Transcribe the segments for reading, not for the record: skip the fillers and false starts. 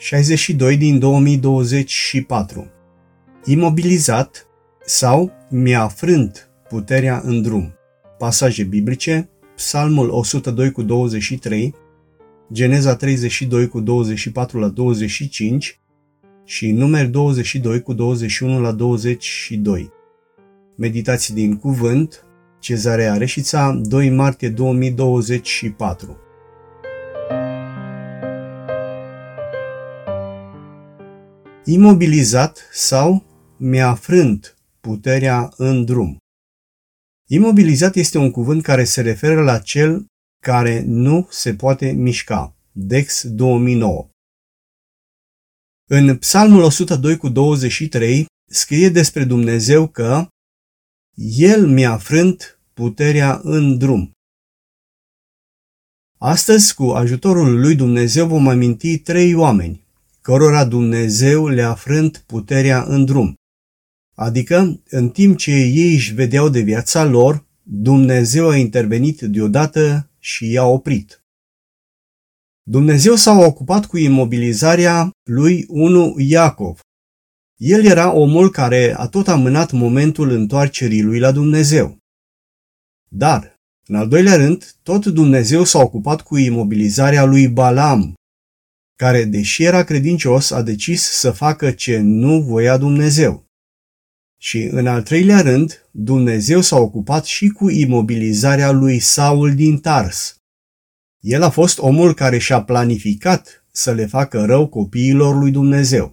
62 din 2024. Imobilizat sau mi-a frânt puterea în drum. Pasaje biblice: Psalmul 102 cu 23, Geneza 32 cu 24 la 25 și Numeri 22 cu 21 la 22. Meditații din cuvânt, Cezarea Reșița, 2 martie 2024. Imobilizat sau mi-a frânt puterea în drum. Imobilizat este un cuvânt care se referă la cel care nu se poate mișca. Dex 2009. În Psalmul 102 cu 23 scrie despre Dumnezeu că El mi-a frânt puterea în drum. Astăzi, cu ajutorul lui Dumnezeu, vom aminti 3 oameni cărora Dumnezeu le-a frânt puterea în drum. Adică, în timp ce ei își vedeau de viața lor, Dumnezeu a intervenit deodată și i-a oprit. Dumnezeu s-a ocupat cu imobilizarea lui Iacov. El era omul care a tot amânat momentul întoarcerii lui la Dumnezeu. Dar, în al doilea rând, tot Dumnezeu s-a ocupat cu imobilizarea lui Balaam, care, deși era credincios, a decis să facă ce nu voia Dumnezeu. Și, în al treilea rând, Dumnezeu s-a ocupat și cu imobilizarea lui Saul din Tars. El a fost omul care și-a planificat să le facă rău copiilor lui Dumnezeu.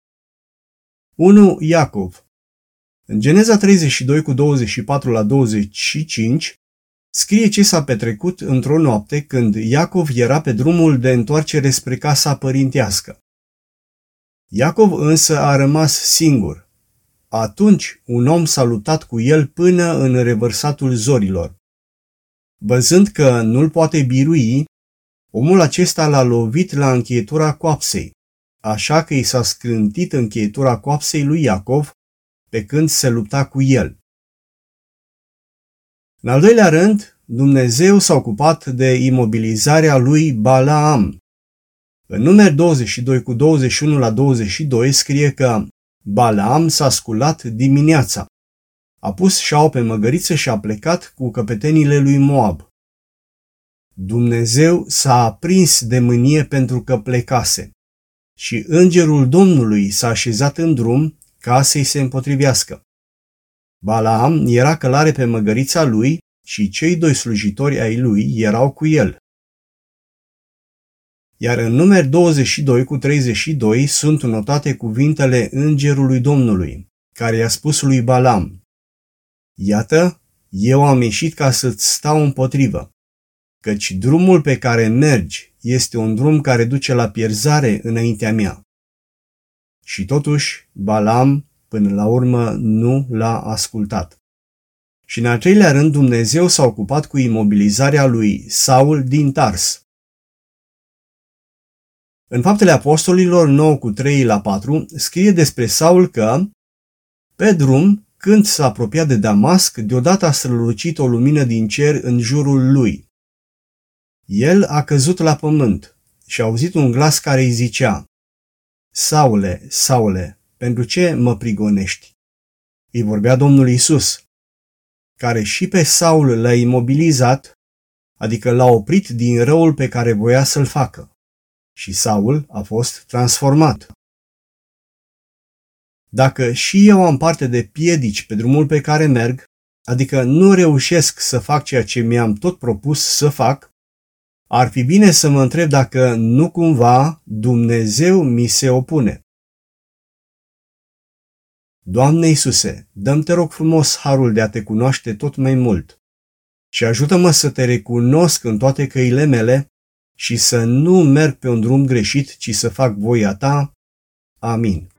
1 Iacov. În Geneza 32 cu 24 la 25 scrie ce s-a petrecut într-o noapte când Iacov era pe drumul de întoarcere spre casa părintească. Iacov însă a rămas singur. Atunci un om s-a luptat cu el până în revărsatul zorilor. Văzând că nu-l poate birui, omul acesta l-a lovit la încheietura coapsei, așa că i s-a scrântit încheietura coapsei lui Iacov pe când se lupta cu el. În al doilea rând, Dumnezeu s-a ocupat de imobilizarea lui Balaam. În Numeri 22 cu 21 la 22 scrie că Balaam s-a sculat dimineața, a pus șaua pe măgăriță și a plecat cu căpetenile lui Moab. Dumnezeu s-a aprins de mânie pentru că plecase și îngerul Domnului s-a așezat în drum ca să-i se împotrivească. Balaam era călare pe măgărița lui și cei 2 slujitori ai lui erau cu el. Iar în Numeri 22 cu 32 sunt notate cuvintele îngerului Domnului, care i-a spus lui Balaam: Iată, eu am ieșit ca să-ți stau împotrivă, căci drumul pe care mergi este un drum care duce la pierzare înaintea mea. Și totuși, Balaam, până la urmă, nu l-a ascultat. Și în al treilea rând, Dumnezeu s-a ocupat cu imobilizarea lui Saul din Tars. În Faptele Apostolilor 9 cu 3 la 4 scrie despre Saul că, pe drum, când s-a apropiat de Damasc, deodată a strălucit o lumină din cer în jurul lui. El a căzut la pământ și a auzit un glas care îi zicea: Saule, Saule, pentru ce mă prigonești? Îi vorbea Domnul Iisus, care și pe Saul l-a imobilizat, adică l-a oprit din răul pe care voia să-l facă. Și Saul a fost transformat. Dacă și eu am parte de piedici pe drumul pe care merg, adică nu reușesc să fac ceea ce mi-am tot propus să fac, ar fi bine să mă întreb dacă nu cumva Dumnezeu mi se opune. Doamne Iisuse, dă-mi, te rog frumos, harul de a te cunoaște tot mai mult și ajută-mă să te recunosc în toate căile mele și să nu merg pe un drum greșit, ci să fac voia ta. Amin.